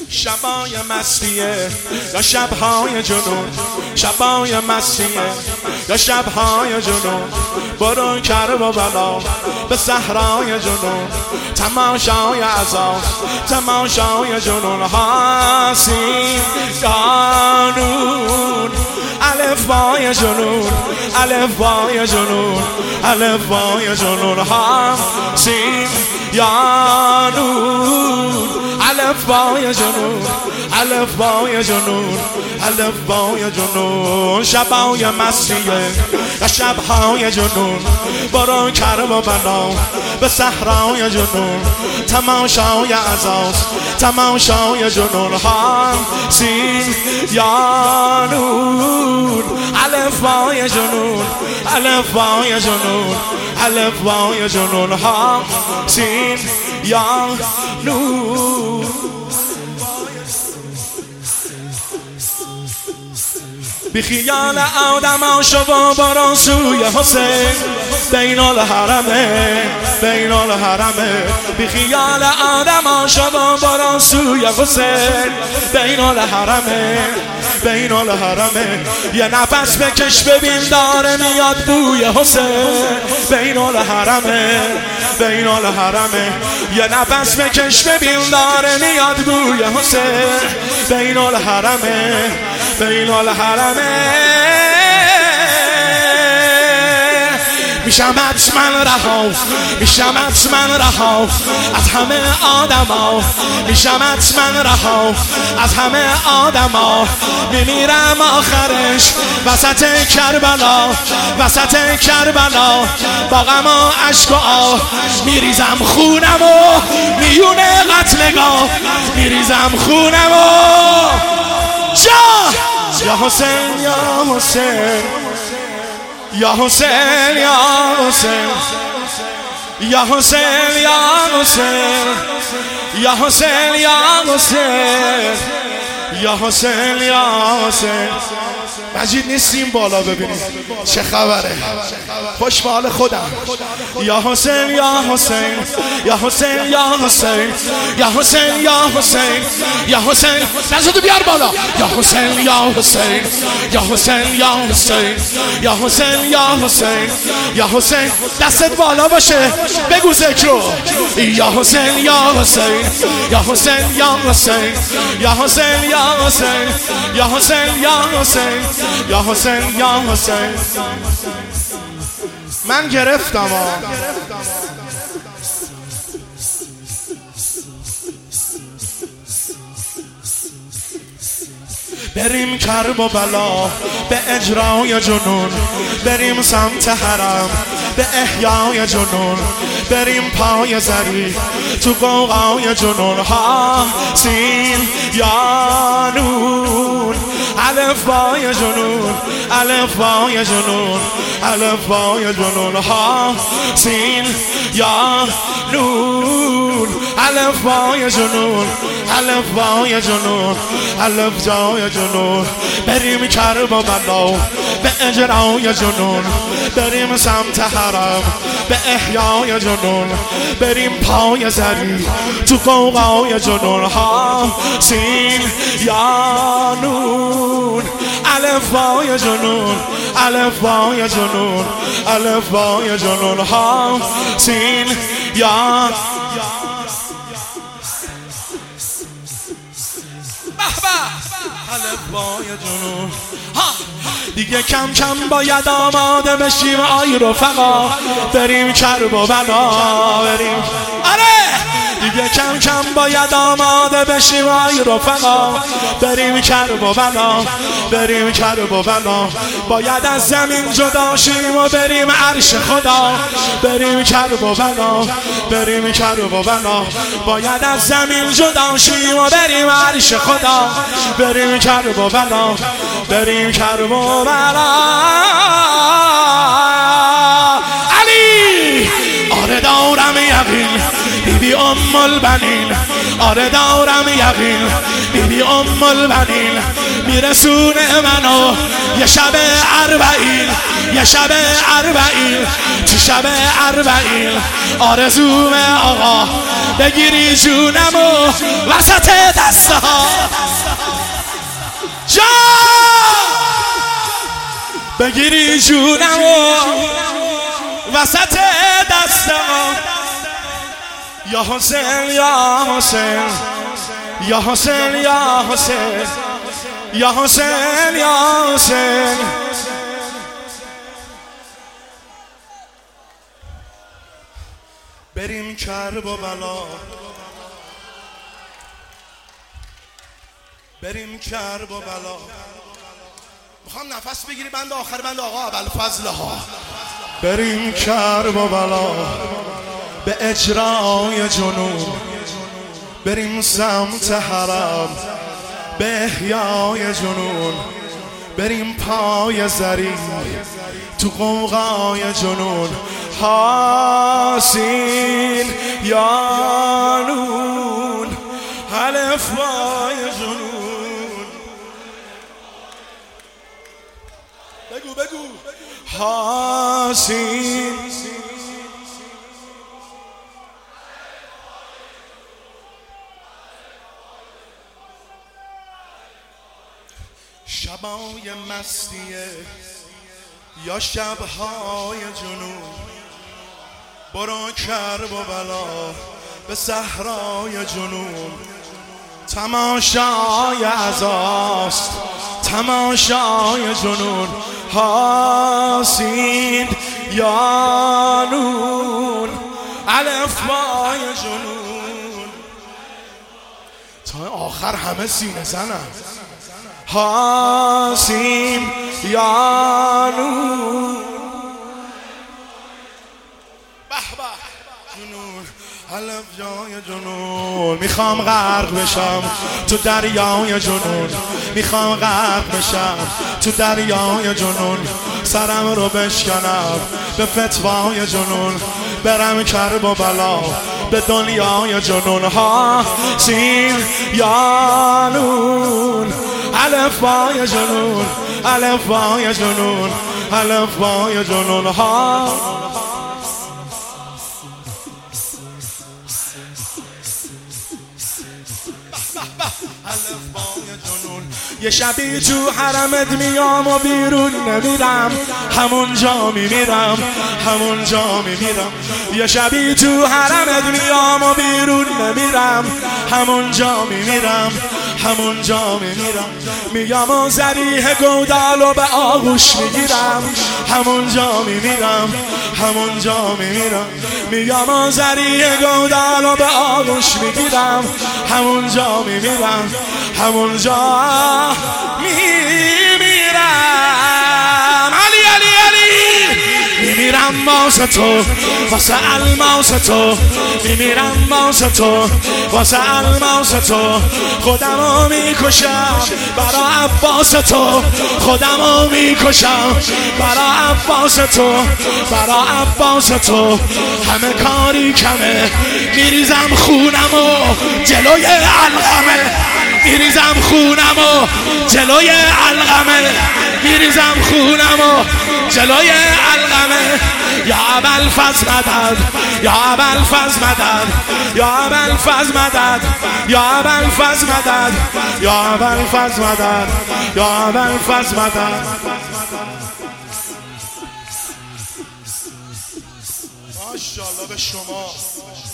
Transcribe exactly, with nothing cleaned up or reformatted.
شبای مستیه یا شبهای جنون، شبای مستیه یا شبهای جنون، برو کرب و بلا به صحرای جنون، تماشای عذاب تماشای جنون، حاسین قانون الفبای جنون، الفبای جنون، الفبای جنون، حاسین یانون الفبای جنون، الفبای جنون، الفبای جنون، شبای مستیه یا شبهای جنون، برو کرب و بلا به صحرای جنون، تماشای عذاب تماشای جنون، حاسین یانون الفبای جنون، الفبای جنون، الفبای جنون، حاسین یانون. بی خیال آدم ها شو و برو سوی حسین، بین الحرمه بین الحرمه، بی خیال آدم ها شو و برو سوی حسین، بین الحرمه بین الحرمه، یه نفس بکش ببین داره میاد بوی حسین، بین الحرمه بین الحرمه، یه نفس بکش ببین داره میاد بوی حسین، بین الحرمه بین الحرمه. میشم حتما رها، میشم حتما رها از همه آدما، میشم حتما رها از همه آدما، میمیرم آخرش وسط کربلا، وسط کربلا، با غم و اشک و آه میریزم خونم و میون قتلگاه، میریزم خونم و جا یا حسین یا حسین یا حسین یا حسین یا حسین یا حسین یا حسین یا حسین یا حسین یا حسین. مجید نیستیم بالا ببینیم چه خبره، خوش به حال خودم. یا حسین یا حسین یا حسین یا حسین یا حسین یا حسین یا حسین، نزدو بیار بالا. یا حسین یا حسین یا حسین یا حسین یا حسین یا حسین یا حسین، دستت بالا باشه بگو ذکر رو. یا حسین یا حسین یا حسین یا حسین یا حسین یا حسین یا حسین یا حسین یا حسین یا حسین. من گرفتم ها. بریم کرب و بلا به اجرای جنون، بریم سمت حرم به احیای جنون، بریم پای زری تو قوقای جنون، حاسین یانون الفبای جنون، الفبای جنون، الفبای جنون، حاسین یانون الفبای جنون، الفبای جنون، الفبای جنون. بریم کرب و بلا به اجرای جنون، بریم سمت حرم به احیای جنون، بریم پای زری تو قوقای جنون، حاسین یانون الفبای جنون، الفبای جنون، الفبای جنون، حاسین یانون. الفبای جنون. دیگه کم کم باید آماده بشیم آی رفقا، بریم کرب و بلا بریم. آره دیگه کم کم باید آماده بشیم آی رفقا، بریم کرب و بلا بریم کرب و بلا، باید از زمین جدا شیم و بریم عرش خدا، بریم کرب و بلا بریم کرب و بلا، باید از زمین جدا شیم و بریم عرش خدا، بریم کرب و بلا بریم کرب و بلا. علی آره دارم یقین بیبی ام البنین، آره دارم یقین بیبی ام البنین میرسونه منو یه شب اربعین، یه شب اربعین، تو شب اربعین آرزوم آقا بگیری جونمو وسط دسته ها جا بگیری جونمو وسط دسته ها یا حسین یا حسین یا حسین یا حسین یا حسین یا حسین بریم کرب و بلا بریم کرب و بلا میخوام نفس بگیری بند آخر بند آقا ابوالفضل ها بریم کرب و بلا به اجرای جنون بریم سمت حرم به احیای جنون بریم پای زری تو قوقای جنون حاسین یا نون الف بای جنون بگو بگو حاسین شبای مستیه یا شبهای جنون برو کرب و بلا به صحرای جنون تماشای عزاست تماشای جنون حاسین یا نون الف بای جنون تا آخر همه سینه زنم حاسین یا نون به به جنون الف جای جنون میخوام غرق بشم تو دریای جنون میخوام غرق بشم تو دریای جنون سرم رو بشکنم به فتوای جنون برم کرب و بلا به دنیای جنون حاسین یا نون الف بای جنون الف بای جنون الف بای جنون ها یه شبی تو حرمت میام و بیرون نمیرم همونجا میمیرم همونجا میمیرم یه شبی تو حرمت میام و بیرون نمیرم همونجا میمیرم همونجا میمیرم میام و ذریح گودالو به آغوش میگیرم همونجا میمیرم همونجا میمیرم میام و ذریح گودالو به آغوش میگیرم همونجا میمیرم همونجا میمیرم علی علی علی میمیرم واسه تو واسه الماس تو میمیرم واسه تو واسه الماس تو خودمو میکشم برا عباس تو خودمو میکشم برا عباس تو برا عباس تو همه کاری کمه میریزم خونمو جلوی علقمه میریزم خونمو جلوی علقمه میریزم خونمو جلوی علقمه یا ابوالفضل مدد یا ابوالفضل مدد یا ابوالفضل مدد یا ابوالفضل مدد یا ابوالفضل مدد یا ابوالفضل مدد ماشاءالله به شما.